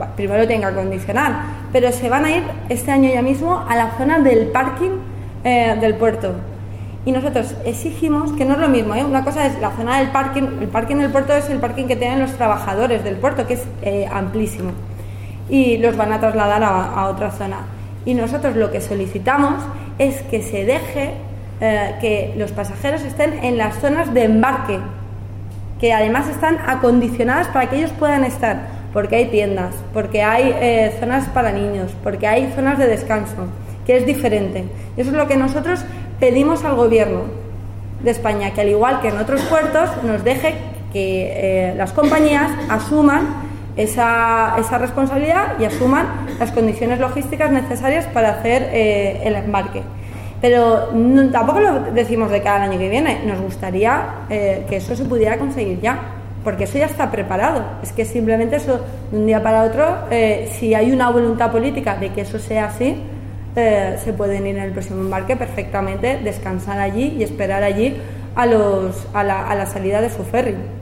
primero lo tienen que acondicionar, pero se van a ir este año ya mismo a la zona del parking del puerto. Y nosotros exigimos, que no es lo mismo, una cosa es la zona del parking, el parking del puerto es el parking que tienen los trabajadores del puerto, que es amplísimo, y los van a trasladar a otra zona. Y nosotros lo que solicitamos es que se deje que los pasajeros estén en las zonas de embarque, que además están acondicionadas para que ellos puedan estar, porque hay tiendas, porque hay zonas para niños, porque hay zonas de descanso, que es diferente. Eso es lo que nosotros pedimos al gobierno de España, que al igual que en otros puertos nos deje que las compañías asuman esa responsabilidad y asuman las condiciones logísticas necesarias para hacer el embarque. Pero tampoco lo decimos de cara al año que viene, nos gustaría que eso se pudiera conseguir ya, porque eso ya está preparado. Es que simplemente eso, de un día para otro, si hay una voluntad política de que eso sea así, se pueden ir en el próximo embarque perfectamente, descansar allí y esperar allí a la salida de su ferry.